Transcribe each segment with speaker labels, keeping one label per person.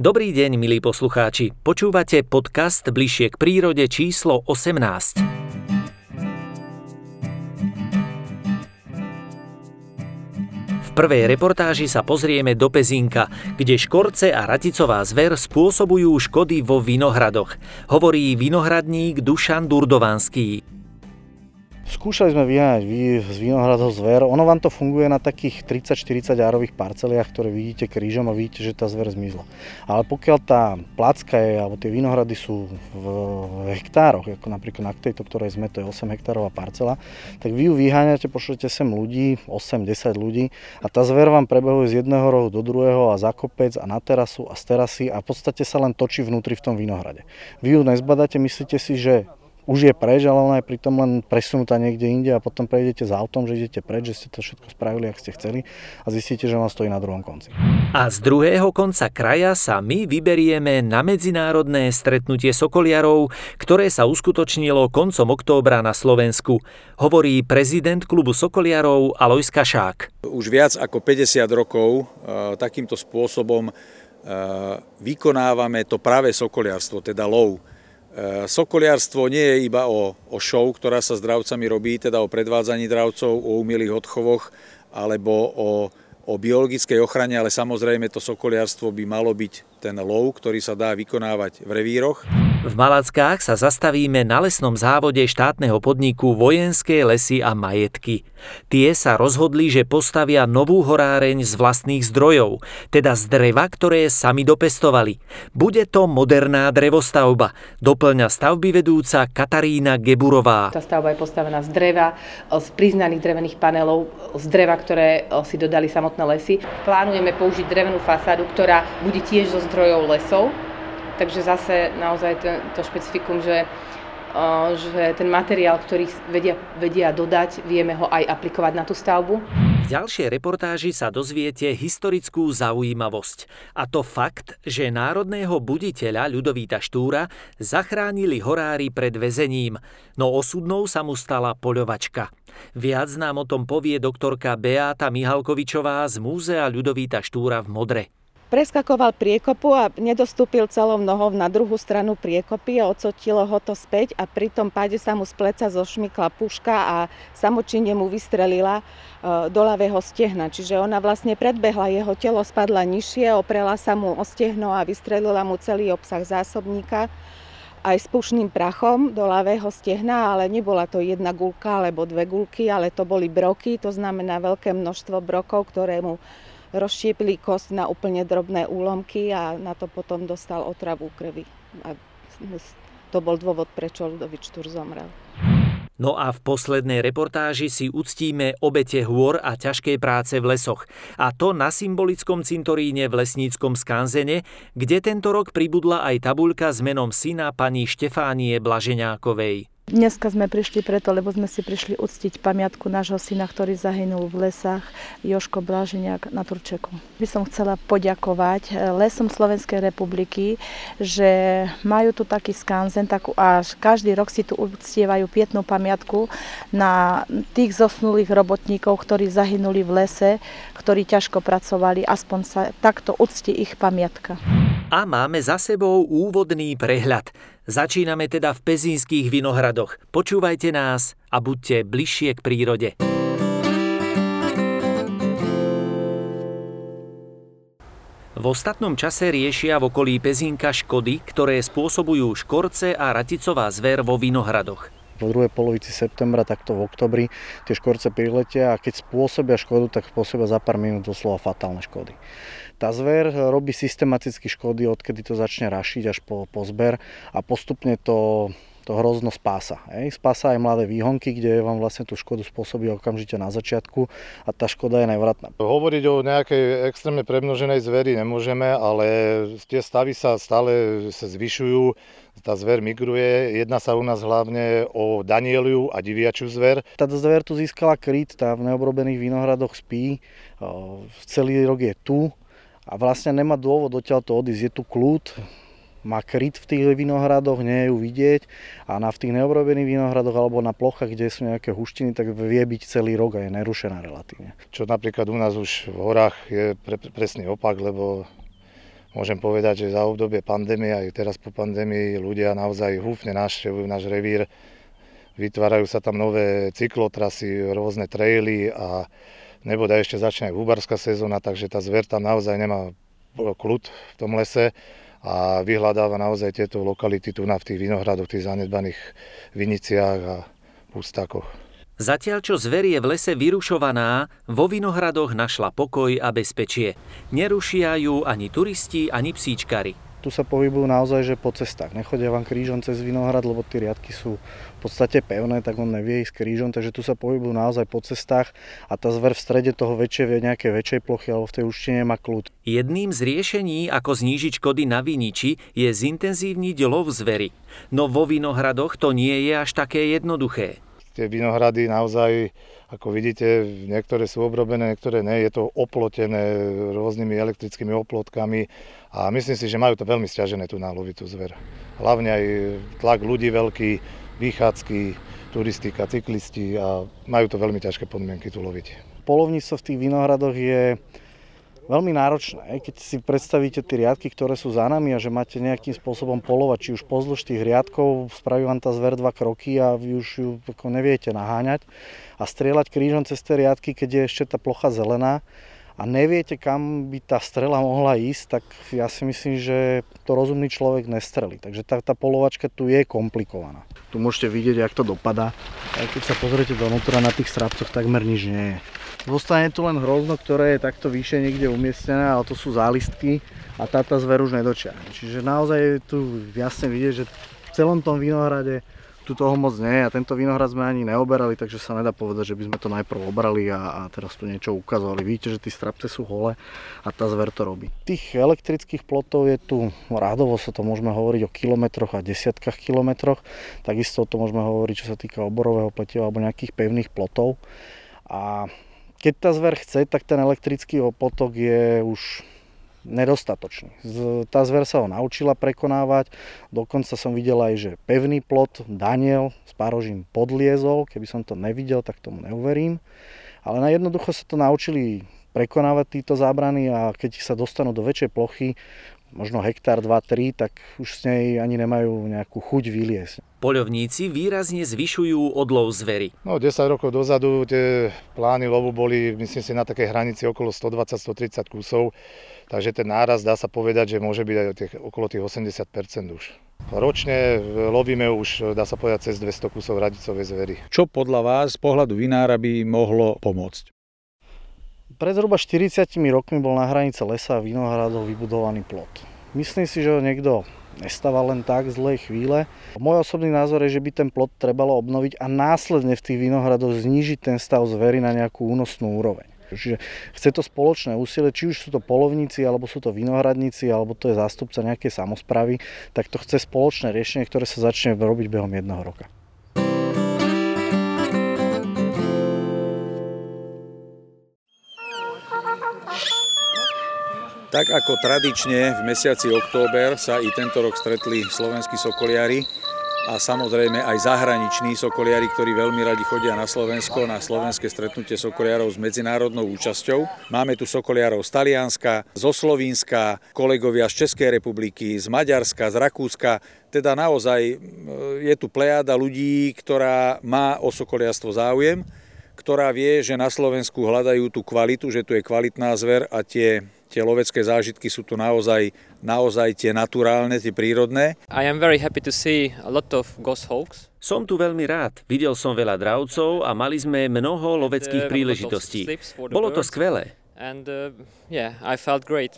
Speaker 1: Dobrý deň, milí poslucháči. Počúvate podcast Bližšie k prírode číslo 18. V prvej reportáži sa pozrieme do Pezínka, kde škorce a raticová zver spôsobujú škody vo vinohradoch. Hovorí vinohradník Dušan Durdovanský.
Speaker 2: Skúšali sme vyháňať z vinohradov zver. Ono vám to funguje na takých 30-40 járových parceliach, ktoré vidíte krížom a vidíte, že tá zver zmizla. Ale pokiaľ tá placka je, alebo tie vinohrady sú v hektároch, ako napríklad na tejto, ktorej sme, to je 8 hektárová parcela, tak vy ju vyháňate, pošlete sem ľudí, 8-10 ľudí a tá zver vám prebehuje z jedného rohu do druhého a za kopec a na terasu a z terasy a v podstate sa len točí vnútri v tom vinohrade. Vy ju nezbadáte, myslíte si, že už je preč, ale ona je pritom len presunutá niekde inde a potom prejdete za autom, že idete preč, že ste to všetko spravili, ak ste chceli a zistíte, že ona stojí na druhom konci.
Speaker 1: A z druhého konca kraja sa my vyberieme na medzinárodné stretnutie sokoliarov, ktoré sa uskutočnilo koncom októbra na Slovensku. Hovorí prezident klubu sokoliarov Alojz Kašák.
Speaker 3: Už viac ako 50 rokov takýmto spôsobom vykonávame to práve sokoliarstvo, teda lov. Sokoliarstvo nie je iba o show, ktorá sa s dravcami robí, teda o predvádzaní dravcov, o umelých odchovoch alebo o biologickej ochrane, ale samozrejme to sokoliarstvo by malo byť ten lov, ktorý sa dá vykonávať v revíroch.
Speaker 1: V Malackách sa zastavíme na lesnom závode štátneho podniku Vojenské lesy a majetky. Tie sa rozhodli, že postavia novú horáreň z vlastných zdrojov, teda z dreva, ktoré sami dopestovali. Bude to moderná drevostavba, doplňa stavby vedúca Katarína Geburová.
Speaker 4: Tá stavba je postavená z dreva, z priznaných drevených panelov, z dreva, ktoré si dodali samotné lesy. Plánujeme použiť drevenú fasádu, ktorá bude tiež zo zdrojov lesov. Takže zase naozaj to špecifikum, že ten materiál, ktorý vedia dodať, vieme ho aj aplikovať na tú stavbu.
Speaker 1: V ďalšej reportáži sa dozviete historickú zaujímavosť. A to fakt, že národného buditeľa Ľudovíta Štúra zachránili horári pred väzením, no osudnou sa mu stala poľovačka. Viac nám o tom povie doktorka Beáta Mihalkovičová z Múzea Ľudovíta Štúra v Modre.
Speaker 5: Preskakoval priekopu a nedostúpil celou nohou na druhú stranu priekopy a odsotilo ho to späť a pri tom páde sa mu z pleca zošmykla puška a samočinne mu vystrelila do ľavého stehna. Čiže ona vlastne predbehla, jeho telo spadla nižšie, oprela sa mu o stehno a vystrelila mu celý obsah zásobníka aj s pušným prachom do ľavého stehna, ale nebola to jedna guľka alebo dve guľky, ale to boli broky, to znamená veľké množstvo brokov, ktoré mu rozštiepili kosť na úplne drobné úlomky a na to potom dostal otravu krvi. A to bol dôvod, prečo Ľudovít Štúr zomrel.
Speaker 1: No a v poslednej reportáži si uctíme obete hôr a ťažkej práce v lesoch. A to na symbolickom cintoríne v lesníckom skanzene, kde tento rok pribudla aj tabuľka s menom syna pani Štefánie Blaženákovej.
Speaker 6: Dneska sme prišli preto, lebo sme si prišli uctiť pamiatku nášho syna, ktorý zahynul v lesách, Jožko Blaženiak na Turčeku. By som chcela poďakovať Lesom Slovenskej republiky, že majú tu taký skanzen a každý rok si tu uctievajú pietnú pamiatku na tých zosnulých robotníkov, ktorí zahynuli v lese, ktorí ťažko pracovali, aspoň sa takto ucti ich pamiatka.
Speaker 1: A máme za sebou úvodný prehľad. Začíname teda v pezínskych vinohradoch. Počúvajte nás a buďte bližšie k prírode. V ostatnom čase riešia v okolí Pezínka škody, ktoré spôsobujú škorce a raticová zver vo vinohradoch.
Speaker 2: Po druhej polovici septembra, takto v oktobri, tie škorce priletia a keď spôsobia škodu, tak spôsobia za pár minút doslova fatálne škody. Tá zver robí systematicky škody, odkedy to začne rašiť až po zber a postupne to hrozno spása. Spása aj mladé výhonky, kde vám vlastne tú škodu spôsobí okamžite na začiatku a tá škoda je nevratná.
Speaker 7: Hovoriť o nejakej extrémne premnoženej zveri nemôžeme, ale tie stavy sa stále zvyšujú, tá zver migruje. Jedná sa u nás hlavne o danieliu a diviačiu zver.
Speaker 2: Tá zver tu získala kryt, tá v neobrobených vinohradoch spí, celý rok je tu a vlastne nemá dôvod odtiaľto odísť, je tu kľud. Má kryt v tých vinohradoch, nie je ju vidieť a v tých neobrobených vinohradoch alebo na plochách, kde sú nejaké huštiny, tak vie byť celý rok a je nerušená relatívne.
Speaker 7: Čo napríklad u nás už v horách je presný opak, lebo Môžem povedať, že za obdobie pandémie, aj teraz po pandémii, ľudia naozaj húfne navštevujú náš revír. Vytvárajú sa tam nové cyklotrasy, rôzne traily a nebodaj ešte začne aj húbarská sezóna, takže tá zver tam naozaj nemá kľud v tom lese a vyhľadáva naozaj tieto lokality tu v tých vinohradoch, tých zanedbaných viniciach a pustákoch.
Speaker 1: Zatiaľ, čo zver je v lese vyrušovaná, vo vinohradoch našla pokoj a bezpečie. Nerušia ju ani turisti, ani psíčkari.
Speaker 2: Tu sa pohybujú naozaj že po cestách. Nechodia vám krížom cez vinohrad, lebo tie riadky sú v podstate pevné, tak on nevie ísť krížom, takže tu sa pohybujú naozaj po cestách a tá zver v strede toho nejakej väčšej plochy alebo v tej úštine má kľud.
Speaker 1: Jedným z riešení, ako znížiť škody na viniči, je zintenzívniť lov zvery. No vo vinohradoch to nie je až také jednoduché.
Speaker 7: Tie vinohrady naozaj, ako vidíte, niektoré sú obrobené, niektoré nie. Je to oplotené rôznymi elektrickými oplotkami a myslím si, že majú to veľmi sťažené tu na lovitú zver. Hlavne aj tlak ľudí veľký, vychádzky, turistika, cyklisti a majú to veľmi ťažké podmienky tu loviť.
Speaker 2: Polovníctvo v tých vinohradoch je veľmi náročné. Keď si predstavíte tie riadky, ktoré sú za nami a že máte nejakým spôsobom polovať, či už pozdĺž tých riadkov, spraví vám tá zver 2 kroky a vy už ju neviete naháňať a strieľať krížom cez tie riadky, keď je ešte tá plocha zelená a neviete, kam by tá strela mohla ísť, tak ja si myslím, že to rozumný človek nestrelí. Takže tá polovačka tu je komplikovaná. Tu môžete vidieť, jak to dopadá. A keď sa pozriete donútra na tých strapcoch, takmer nič nie je. Zostane tu len hrozno, ktoré je takto vyššie niekde umiestnené, ale to sú zálistky a táto zver už nedočiahne. Čiže naozaj je tu jasne vidieť, že v celom tom vinohrade tu toho moc nie je a tento vinohrad sme ani neoberali, takže sa nedá povedať, že by sme to najprv obrali a teraz tu niečo ukazovali. Vidíte, že tí strapce sú holé a tá zver to robí. Tých elektrických plotov je tu rádovo, sa to môžeme hovoriť o kilometroch a desiatkách kilometroch. Takisto to môžeme hovoriť, čo sa týka oborového pletiva alebo nejakých pevných plotov. A keď tá zver chce, tak ten elektrický plotok je už nedostatočný. Tá zver sa ho naučila prekonávať, dokonca som videl aj, že pevný plot Daniel s párožím podliezol, keby som to nevidel, tak tomu neuverím. Ale jednoducho sa to naučili prekonávať títo zábrany a keď sa dostanú do väčšej plochy, možno hektár, 2, 3, tak už z nej ani nemajú nejakú chuť vyliesť.
Speaker 1: Poľovníci výrazne zvyšujú odlov zvery.
Speaker 7: 10 rokov dozadu tie plány lovu boli, myslím si, na takej hranici okolo 120-130 kusov, takže ten náraz dá sa povedať, že môže byť aj okolo tých 80% už. Ročne lovíme už, dá sa povedať, cez 200 kusov radicovej zvery.
Speaker 3: Čo podľa vás z pohľadu vinára by mohlo pomôcť?
Speaker 2: Pred zhruba 40 rokmi bol na hranice lesa a vinohradov vybudovaný plot. Myslím si, že ho niekto nestával len tak z zlej chvíle. Môj osobný názor je, že by ten plot trebalo obnoviť a následne v tých vinohradoch znížiť ten stav zvery na nejakú únosnú úroveň. Čiže chce to spoločné úsilie, či už sú to poľovníci, alebo sú to vinohradníci, alebo to je zástupca nejakej samosprávy, tak to chce spoločné riešenie, ktoré sa začne robiť behom 1 roka.
Speaker 3: Tak ako tradične v mesiaci október sa i tento rok stretli slovenskí sokoliari a samozrejme aj zahraniční sokoliari, ktorí veľmi radi chodia na Slovensko, na slovenské stretnutie sokoliarov s medzinárodnou účasťou. Máme tu sokoliarov z Talianska, zo Slovinska, kolegovia z Českej republiky, z Maďarska, z Rakúska. Teda naozaj je tu plejáda ľudí, ktorá má o sokoliarstvo záujem, ktorá vie, že na Slovensku hľadajú tú kvalitu, že tu je kvalitná zver a tie lovecké zážitky sú tu naozaj tie naturálne, tie prírodné.
Speaker 8: I am very happy to see a lot of goshawks.
Speaker 1: Som tu veľmi rád. Videl som veľa dravcov a mali sme mnoho loveckých príležitostí. Bolo to skvelé.
Speaker 8: And I felt great.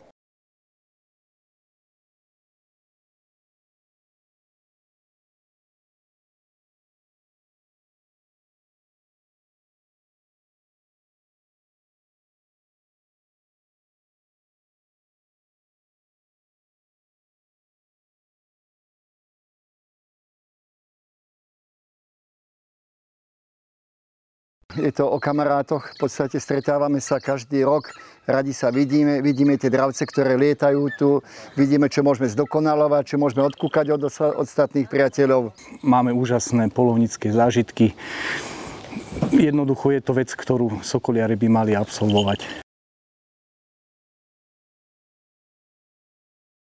Speaker 9: Je to o kamarátoch, v podstate stretávame sa každý rok, radi sa vidíme tie dravce, ktoré lietajú tu, vidíme, čo môžeme zdokonalovať, čo môžeme odkúkať od ostatných priateľov.
Speaker 10: Máme úžasné poľovnícke zážitky. Jednoducho je to vec, ktorú sokoliari by mali absolvovať.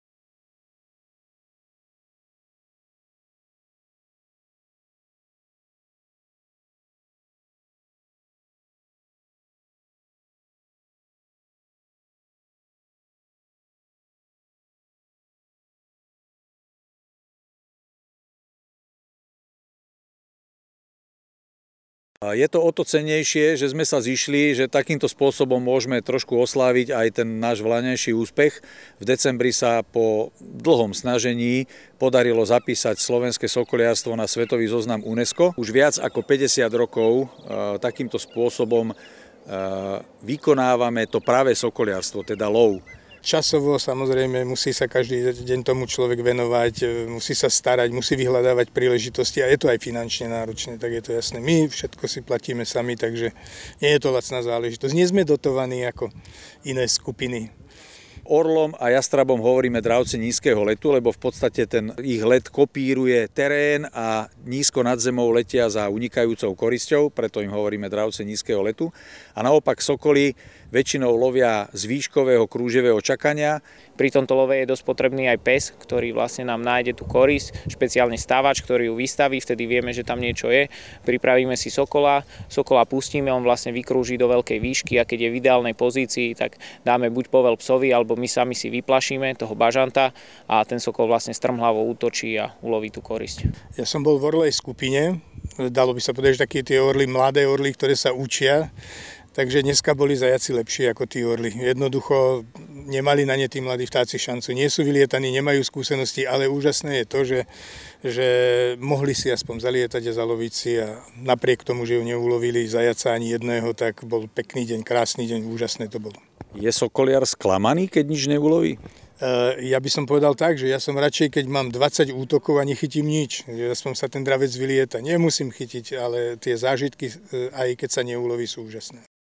Speaker 3: Je to o to cennejšie, že sme sa zišli, že takýmto spôsobom môžeme trošku osláviť aj ten náš vlaňajší úspech. V decembri sa po dlhom snažení podarilo zapísať slovenské sokoliarstvo na svetový zoznam UNESCO. Už viac ako 50 rokov takýmto spôsobom vykonávame to práve sokoliarstvo, teda lov.
Speaker 11: Časovo samozrejme musí sa každý deň tomu človek venovať, musí sa starať, musí vyhľadávať príležitosti a je to aj finančne náročné, tak je to jasné. My všetko si platíme sami, takže nie je to lacná záležitosť. Nie sme dotovaní ako iné skupiny.
Speaker 3: Orlom a jastrabom hovoríme dravci nízkeho letu, lebo v podstate ten ich let kopíruje terén a nízko nad zemou letia za unikajúcou korisťou, preto im hovoríme dravci nízkeho letu. A naopak sokoly väčšinou lovia z výškového krúživého čakania.
Speaker 12: Pri tomto love je dosť potrebný aj pes, ktorý vlastne nám nájde tú korisť, špeciálne stávač, ktorý ju vystaví, vtedy vieme, že tam niečo je. Pripravíme si sokola pustíme, on vlastne vykrúži do veľkej výšky a keď je v ideálnej pozícii, tak dáme buď povel psovi, alebo my sami si vyplašíme toho bažanta a ten sokol vlastne strmhlavo útočí a uloví tú korisť.
Speaker 11: Ja som bol v orlej skupine, dalo by sa povedať, že také tie orly, mladé orly, ktoré sa učia. Takže dneska boli zajaci lepšie ako tí orly. Jednoducho nemali na ne tí mladí vtáci šancu. Nie sú vylietaní, nemajú skúsenosti, ale úžasné je to, že mohli si aspoň zalietať a zaloviť si a napriek tomu, že ju neulovili zajaca ani jedného, tak bol pekný deň, krásny deň, úžasné to bolo.
Speaker 3: Je sokoliar sklamaný, keď nič neuloví?
Speaker 11: Ja by som povedal tak, že ja som radšej, keď mám 20 útokov a nechytím nič, že aspoň sa ten dravec vylieta. Nemusím chytiť, ale tie zážitky, aj keď sa neuloví, sú úžasné.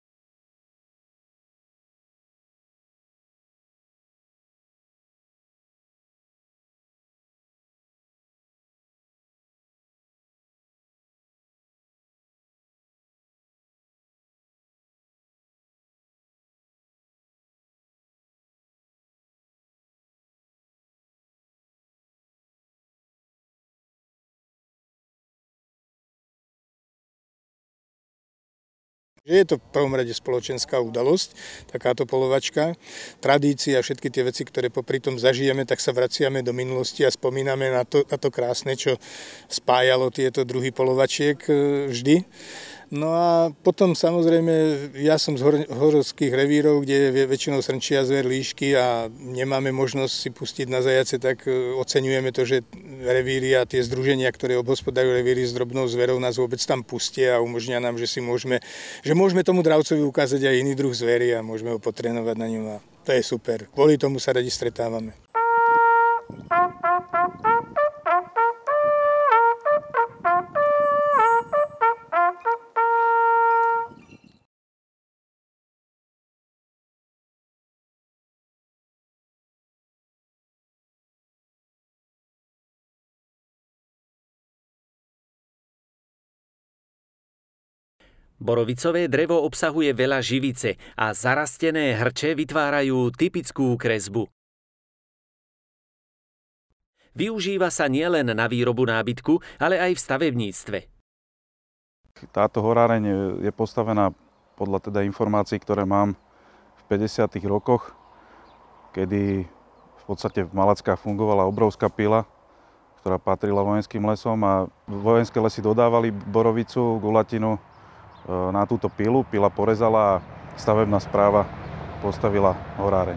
Speaker 11: Že je to v prvom rade spoločenská udalosť, takáto polovačka, tradícia a všetky tie veci, ktoré popri tom zažijeme, tak sa vraciame do minulosti a spomíname na to krásne, čo spájalo tieto druhy polovačiek vždy. No a potom samozrejme, ja som z horských revírov, kde je väčšinou srnčia zver, líšky a nemáme možnosť si pustiť na zajace, tak oceňujeme to, že revíry a tie združenia, ktoré obhospodarujú revíry s drobnou zverou, nás vôbec tam pustia a umožnia nám, že môžeme tomu dravcovi ukázať aj iný druh zvery a môžeme ho potrénovať na ňom a to je super. Kvôli tomu sa radi stretávame.
Speaker 1: Borovicové drevo obsahuje veľa živice a zarastené hrče vytvárajú typickú kresbu. Využíva sa nielen na výrobu nábytku, ale aj v stavebníctve.
Speaker 13: Táto horáreň je postavená podľa teda informácií, ktoré mám v 50. rokoch, kedy v podstate v Malackách fungovala obrovská pila, ktorá patrila vojenským lesom a vojenské lesy dodávali borovicu, gulatinu na túto pilu. Pila porezala a stavebná správa postavila horáreň.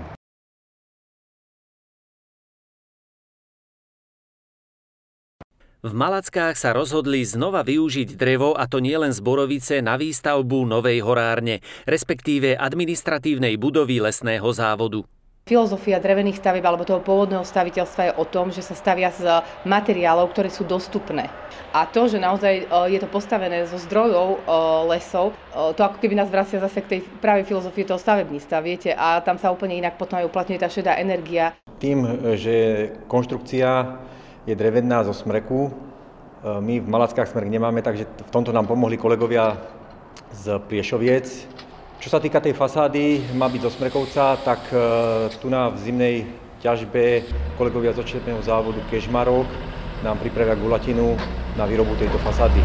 Speaker 1: V Malackách sa rozhodli znova využiť drevo, a to nielen z borovice, na výstavbu novej horárne, respektíve administratívnej budovy lesného závodu.
Speaker 4: Filozofia drevených stavieb alebo toho pôvodného staviteľstva je o tom, že sa stavia z materiálov, ktoré sú dostupné. A to, že naozaj je to postavené zo zdrojov lesov, to ako keby nás vracia zase k tej pravej filozofii toho stavebníctva, viete, a tam sa úplne inak potom aj uplatňuje tá šedá energia.
Speaker 14: Tým, že konštrukcia je drevená zo smreku, my v Malackách smrek nemáme, takže v tomto nám pomohli kolegovia z Priešoviec. Čo sa týka tej fasády, má byť zo smrekovca, tak tu na v zimnej ťažbe kolegovia z odštetného závodu Kežmarok nám pripravia gulatinu na výrobu tejto fasády.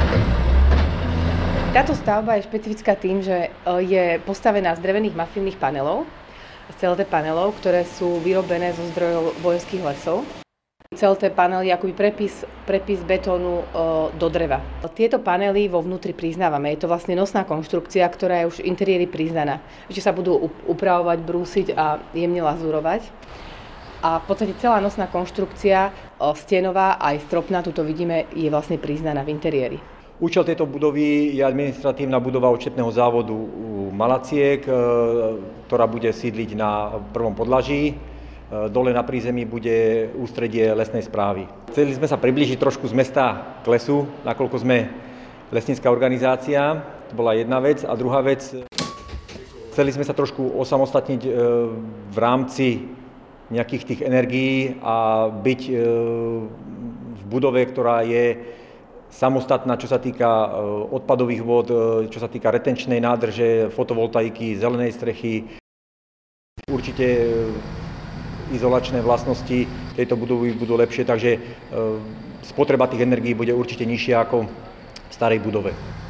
Speaker 4: Táto stavba je špecifická tým, že je postavená z drevených masívnych panelov, z CLT panelov, ktoré sú vyrobené zo zdrojov vojenských lesov. Celé panely akoby prepis betónu do dreva. Tieto panely vo vnútri priznávame. Je to vlastne nosná konštrukcia, ktorá je už v interiéri priznaná. Ešte sa budú upravovať, brúsiť a jemne lazúrovať. A v podstate celá nosná konštrukcia, stenová aj stropná, tuto vidíme, je vlastne priznaná v interiéri.
Speaker 14: Účel tejto budovy je administratívna budova účetného závodu Malaciek, ktorá bude sídliť na prvom podlaží. Dole na prízemí bude ústredie lesnej správy. Chceli sme sa priblížiť trošku z mesta k lesu, nakoľko sme lesnícka organizácia, to bola jedna vec. A druhá vec, chceli sme sa trošku osamostatniť v rámci nejakých tých energií a byť v budove, ktorá je samostatná, čo sa týka odpadových vod, čo sa týka retenčnej nádrže, fotovoltaiky, zelenej strechy. Určite izolačné vlastnosti tejto budovy budú lepšie, takže spotreba tých energií bude určite nižšia ako v starej budove.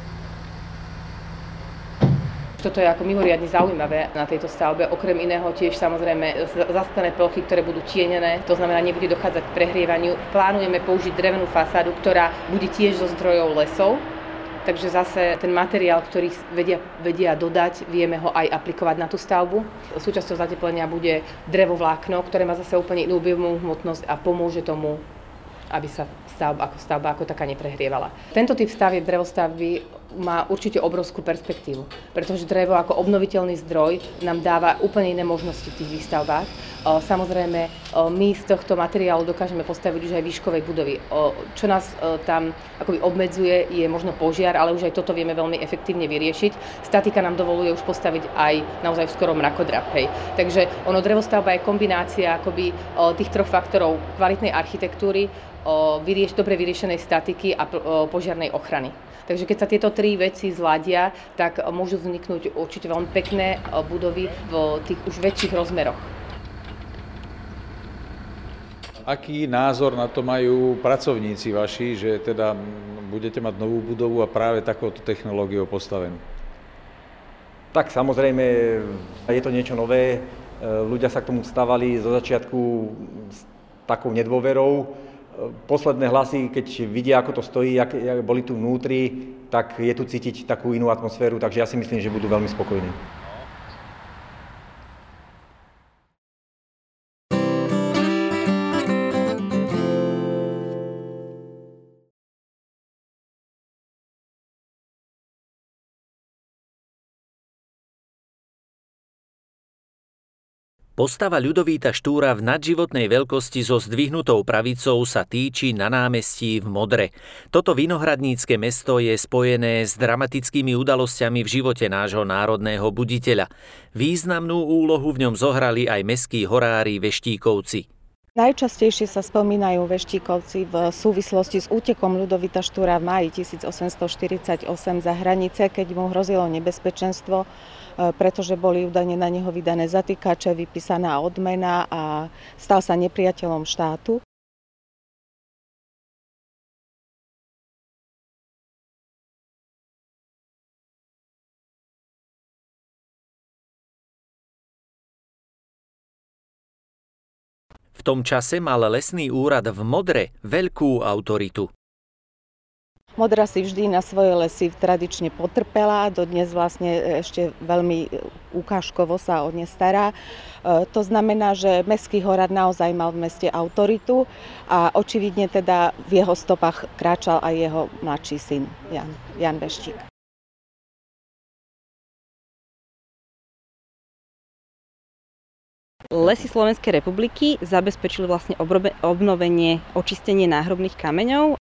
Speaker 4: Toto je ako mimoriadne zaujímavé na tejto stavbe. Okrem iného tiež samozrejme zasklené plochy, ktoré budú tienené, to znamená, nebude dochádzať k prehrievaniu. Plánujeme použiť drevenú fasádu, ktorá bude tiež zo zdrojov lesov. Takže zase ten materiál, ktorý vedia dodať, vieme ho aj aplikovať na tú stavbu. Súčasťou zateplenia bude drevovlákno, ktoré má zase úplne inú objemnú hmotnosť a pomôže tomu, aby sa stavba ako taká neprehrievala. Tento typ stavieb drevostavby má určite obrovskú perspektívu, pretože drevo ako obnoviteľný zdroj nám dáva úplne iné možnosti v tých výstavbách. Samozrejme, my z tohto materiálu dokážeme postaviť už aj výškovej budovy. Čo nás tam akoby obmedzuje, je možno požiar, ale už aj toto vieme veľmi efektívne vyriešiť. Statika nám dovoluje už postaviť aj naozaj v skorom mrakodrap. Hej. Takže drevostavba je kombinácia akoby tých troch faktorov kvalitnej architektúry, dobre vyriešenej statiky a požiarnej ochrany. Takže keď sa tieto tri veci zladia, tak môžu vzniknúť určite veľmi pekné budovy v tých už väčších rozmeroch.
Speaker 3: Aký názor na to majú pracovníci vaši, že teda budete mať novú budovu a práve takouto technológiou postavenú?
Speaker 14: Tak samozrejme, je to niečo nové. Ľudia sa k tomu stávali zo začiatku s takou nedôverou. Posledné hlasy, keď vidia, ako to stojí, jak boli tu vnútri, tak je tu cítiť takú inú atmosféru, takže ja si myslím, že budú veľmi spokojní.
Speaker 1: Postava Ľudovíta Štúra v nadživotnej veľkosti so zdvihnutou pravicou sa týči na námestí v Modre. Toto vinohradnícke mesto je spojené s dramatickými udalosťami v živote nášho národného buditeľa. Významnú úlohu v ňom zohrali aj mestskí horári Veštíkovci.
Speaker 5: Najčastejšie sa spomínajú Veštíkovci v súvislosti s útekom Ľudovíta Štúra v máji 1848 za hranice, keď mu hrozilo nebezpečenstvo, pretože boli údajne na neho vydané zatýkače, vypísaná odmena a stal sa nepriateľom štátu.
Speaker 1: V tom čase mal lesný úrad v Modre veľkú autoritu.
Speaker 5: Modra si vždy na svoje lesy tradične potrpela, dodnes vlastne ešte veľmi ukážkovo sa o ne stará. To znamená, že mestský horár naozaj mal v meste autoritu a očividne teda v jeho stopách kráčal aj jeho mladší syn Jan Veštík.
Speaker 15: Lesy Slovenskej republiky zabezpečili vlastne obnovenie, očistenie náhrobných kameňov.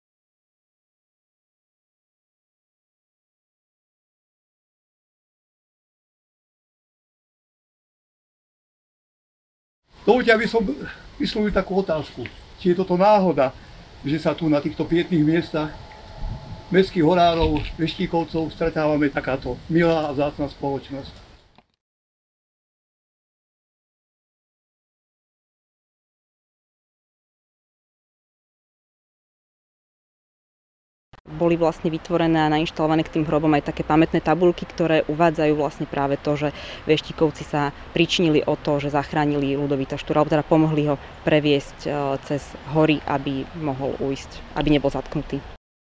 Speaker 16: Dovoľte, aby som vyslovil takú otázku. Či je toto náhoda, že sa tu na týchto pietných miestach mestských horárov, Veštíkovcov stretávame takáto milá a vzácna spoločnosť.
Speaker 15: boli vlastne vytvorené a nainštalované k tým hrobom aj také pamätné tabuľky, ktoré uvádzajú vlastne práve to, že Veštíkovci sa pričinili o to, že zachránili Ľudovíta Štúra, alebo teda pomohli ho previesť cez hory, aby mohol ujsť, aby nebol zatknutý.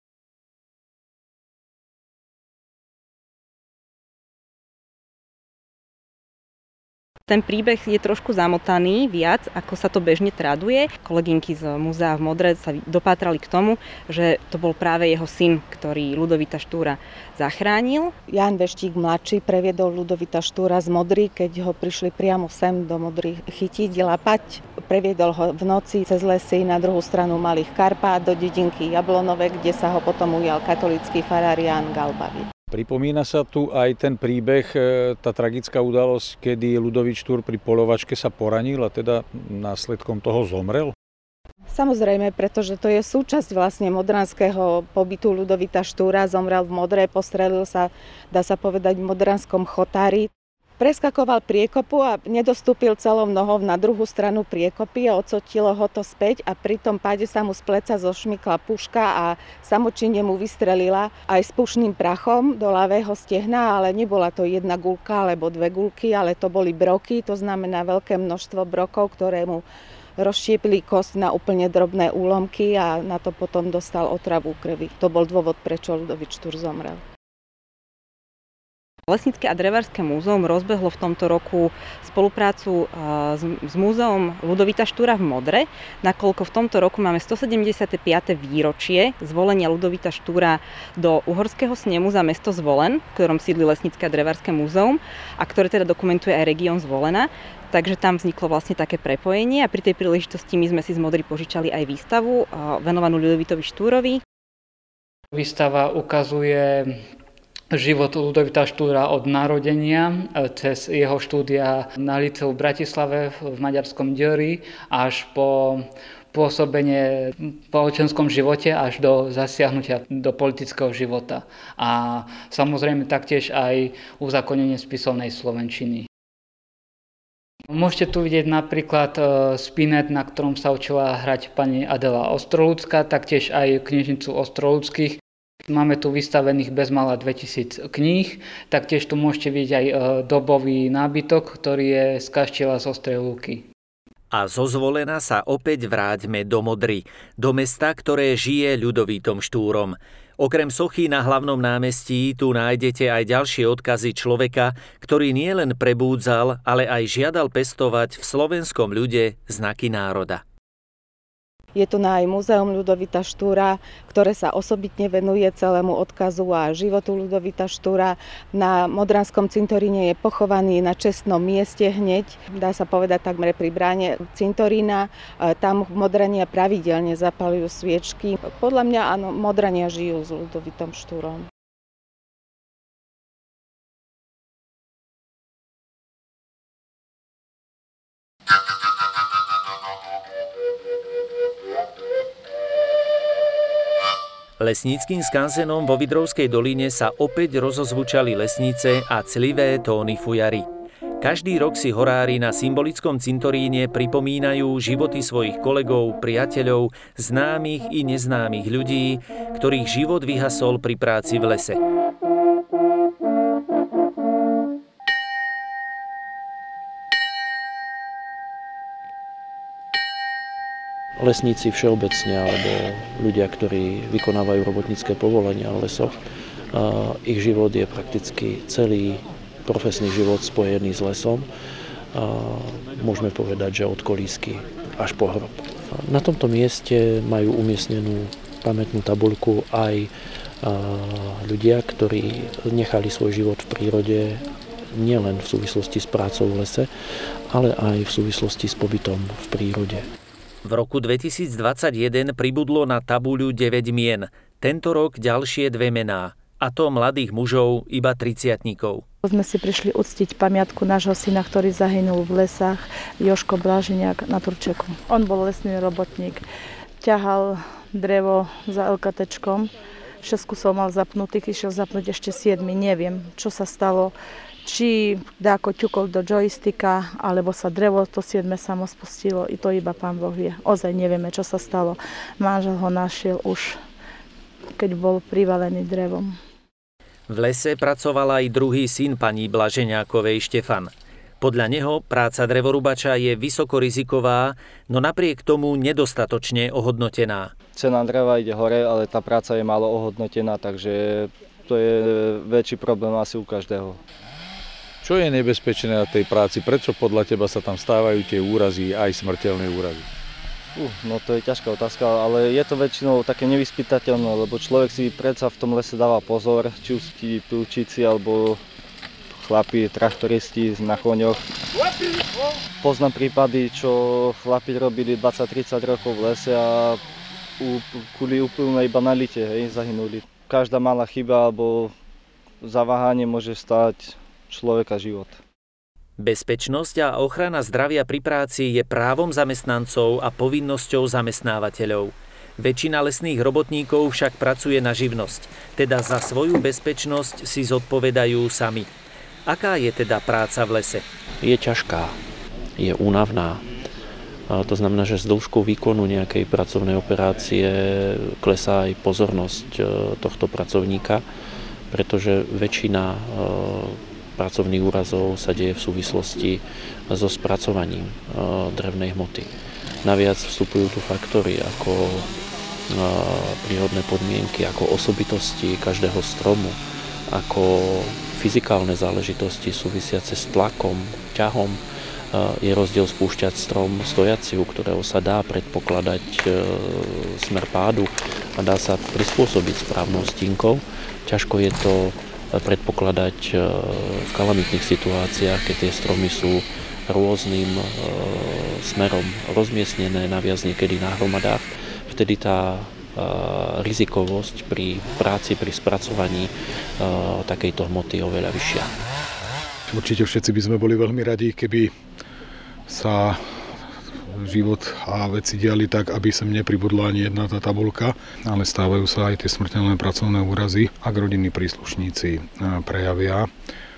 Speaker 15: Ten príbeh je trošku zamotaný viac, ako sa to bežne traduje. Kolegynky z múzea v Modre sa dopátrali k tomu, že to bol práve jeho syn, ktorý Ľudovíta Štúra zachránil.
Speaker 5: Ján Veštík mladší previedol Ľudovíta Štúra z Modry, keď ho prišli priamo sem do Modry chytiť, lapať. Previedol ho v noci cez lesy na druhú stranu Malých Karpát do dedinky Jablonové, kde sa ho potom ujal katolícky farár Ján Galbavy.
Speaker 3: Pripomína sa tu aj ten príbeh, tá tragická udalosť, kedy Ľudovít Štúr pri poľovačke sa poranil a teda následkom toho zomrel?
Speaker 5: Samozrejme, pretože to je súčasť vlastne modranského pobytu Ľudovíta Štúra. Zomrel v Modre, postrelil sa, dá sa povedať, v modranskom chotári. Preskakoval priekopu a nedostúpil celou nohou na druhú stranu priekopy a odsotilo ho to späť a pri tom páde sa mu z pleca zošmykla puška a samočinne mu vystrelila aj s pušným prachom do ľavého stehna, ale nebola to jedna guľka alebo dve guľky, ale to boli broky, to znamená veľké množstvo brokov, ktoré mu rozštiepili kosť na úplne drobné úlomky a na to potom dostal otravu krvi. To bol dôvod, prečo Ľudovít Štúr zomrel.
Speaker 15: Lesnícke a drevárske múzeum rozbehlo v tomto roku spoluprácu s múzeom Ľudovíta Štúra v Modre, nakoľko v tomto roku máme 175. výročie zvolenia Ľudovíta Štúra do uhorského snemu za mesto Zvolen, v ktorom sídli Lesnícke a drevárske múzeum a ktoré teda dokumentuje aj región Zvolena. Takže tam vzniklo vlastne také prepojenie a pri tej príležitosti my sme si z Modry požičali aj výstavu venovanú Ľudovítovi Štúrovi.
Speaker 17: Výstava ukazuje život Ľudovíta Štúra od narodenia cez jeho štúdia na liceu v Bratislave v maďarskom Győri až po pôsobenie v spoločenskom živote až do zasiahnutia do politického života. A samozrejme taktiež aj uzákonenie spisovnej slovenčiny. Môžete tu vidieť napríklad spinet, na ktorom sa učila hrať pani Adela Ostrolúcka, taktiež aj knižnicu Ostrolúckých. Máme tu vystavených bezmála 2000 kníh, taktiež tu môžete vidieť aj dobový nábytok, ktorý je z kaštieľa z Ostrej Lúky.
Speaker 1: A zo Zvolena sa opäť vráťme do Modry, do mesta, ktoré žije Ľudovítom Štúrom. Okrem sochy na hlavnom námestí tu nájdete aj ďalšie odkazy človeka, ktorý nielen prebúdzal, ale aj žiadal pestovať v slovenskom ľude znaky národa.
Speaker 5: Je tu aj múzeum Ľudovíta Štúra, ktoré sa osobitne venuje celému odkazu a životu Ľudovíta Štúra. Na Modranskom cintoríne je pochovaný na čestnom mieste hneď, dá sa povedať takmer pri bráne cintorína. Tam Modrania pravidelne zapaľujú sviečky. Podľa mňa áno, Modrania žijú s Ľudovítom Štúrom.
Speaker 1: Lesníckym skanzenom vo Vidrovskej doline sa opäť rozozvučali lesnice a clivé tóny fujary. Každý rok si horári na symbolickom cintoríne pripomínajú životy svojich kolegov, priateľov, známych i neznámych ľudí, ktorých život vyhasol pri práci v lese.
Speaker 18: Lesníci všeobecne alebo ľudia, ktorí vykonávajú robotnícke povolania v lesoch, ich život je prakticky celý profesný život spojený s lesom. Môžeme povedať, že od kolísky až po hrob. Na tomto mieste majú umiestnenú pamätnú tabuľku aj ľudia, ktorí nechali svoj život v prírode nielen v súvislosti s prácou v lese, ale aj v súvislosti s pobytom v prírode.
Speaker 1: V roku 2021 pribudlo na tabuľu 9 mien. Tento rok ďalšie 2 mená. A to mladých mužov, iba 30-tníkov.
Speaker 6: Sme si prišli uctiť pamiatku nášho syna, ktorý zahynul v lesách, Joško Blaženiak na Turčeku. On bol lesný robotník. Ťahal drevo za LKTčkom. 6 kusov mal zapnutých, išiel zapnúť ešte 7. Neviem, čo sa stalo. Či dáko ťukol do joysticka, alebo sa drevo to 7 samo spustilo. I to iba Pán Boh vie. Ozaj nevieme, čo sa stalo. Manžel ho našiel už keď bol privalený drevom.
Speaker 1: V lese pracoval aj druhý syn pani Blaženiákovej, Štefan. Podľa neho práca drevorubača je vysoko riziková, no napriek tomu nedostatočne ohodnotená.
Speaker 19: Cena dreva ide hore, ale tá práca je málo ohodnotená, takže to je väčší problém asi u každého.
Speaker 13: Čo je nebezpečné na tej práci? Prečo podľa teba sa tam stávajú tie úrazy, aj smrteľné úrazy?
Speaker 19: No to je ťažká otázka, ale je to väčšinou také nevyspytateľné, lebo človek si predsa v tom lese dáva pozor, či už tí pilčíci alebo chlapi, traktoristi na koňoch. Poznám prípady, čo chlapi robili 20-30 rokov v lese a kvôli úplne banalite, zahynuli. Každá malá chyba alebo zaváhanie môže stáť človeka život.
Speaker 1: Bezpečnosť a ochrana zdravia pri práci je právom zamestnancov a povinnosťou zamestnávateľov. Väčšina lesných robotníkov však pracuje na živnosť, teda za svoju bezpečnosť si zodpovedajú sami. Aká je teda práca v lese?
Speaker 18: Je ťažká, je únavná. To znamená, že z dĺžku výkonu nejakej pracovnej operácie klesá aj pozornosť tohto pracovníka, pretože väčšina pracovných úrazov sa deje v súvislosti so spracovaním drevnej hmoty. Naviac vstupujú tu faktory ako prírodné podmienky, ako osobitosti každého stromu, ako fyzikálne záležitosti súvisiace s tlakom, ťahom. Je rozdiel spúšťať strom stojaci, u ktorého sa dá predpokladať smer pádu a dá sa prispôsobiť správnou stínkou. Ťažko je to predpokladať v kalamitných situáciách, keď tie stromy sú rôznym smerom rozmiestnené, naviac niekedy na hromadách. Vtedy tá rizikovosť pri práci, pri spracovaní takejto hmoty je oveľa vyššia.
Speaker 20: Určite všetci by sme boli veľmi radi, keby sa život a veci diali tak, aby sem nepribudla ani jedna tá tabuľka, ale stávajú sa aj tie smrteľné pracovné úrazy. Ak rodinní príslušníci prejavia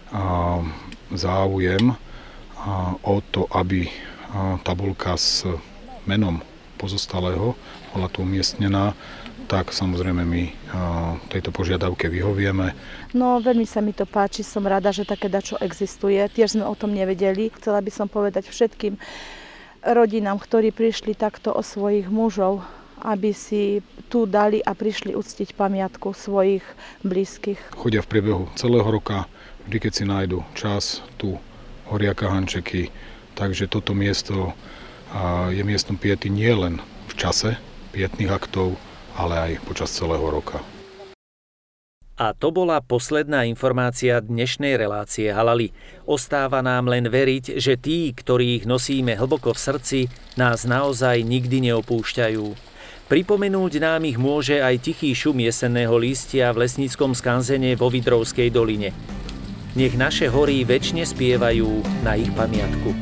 Speaker 20: záujem o to, aby tabuľka s menom pozostalého bola tu umiestnená, tak samozrejme my tejto požiadavke vyhovieme.
Speaker 6: No veľmi sa mi to páči, som rada, že také dačo existuje. Tiež sme o tom nevedeli. Chcela by som povedať všetkým rodinám, ktorí prišli takto o svojich mužov, aby si tu dali a prišli uctiť pamiatku svojich blízkych.
Speaker 20: Chodia v priebehu celého roka, vždy keď si nájdu čas, tu horia kahančeky, takže toto miesto je miestom piety nie len v čase pietných aktov, ale aj počas celého roka.
Speaker 1: A to bola posledná informácia dnešnej relácie Halali. Ostáva nám len veriť, že tí, ktorých nosíme hlboko v srdci, nás naozaj nikdy neopúšťajú. Pripomenúť nám ich môže aj tichý šum jesenného lístia v lesníckom skanzene vo Vidrovskej doline. Nech naše hory večne spievajú na ich pamiatku.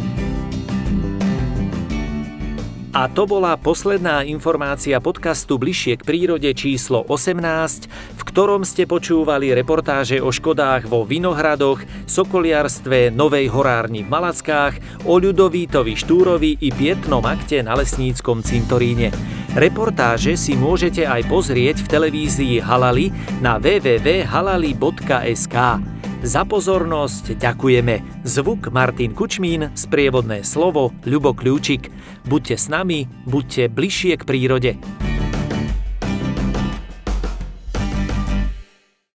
Speaker 1: A to bola posledná informácia podcastu Bližšie k prírode číslo 18, v ktorom ste počúvali reportáže o škodách vo vinohradoch, sokoliarstve, novej horárni v Malackách, o Ľudovítovi Štúrovi i pietnom akte na lesníckom cintoríne. Reportáže si môžete aj pozrieť v televízii Halali na www.halali.sk. Za pozornosť ďakujeme. Zvuk Martin Kučmín, sprievodné slovo Ľubo Kľúčik. Buďte s nami, buďte bližšie k prírode.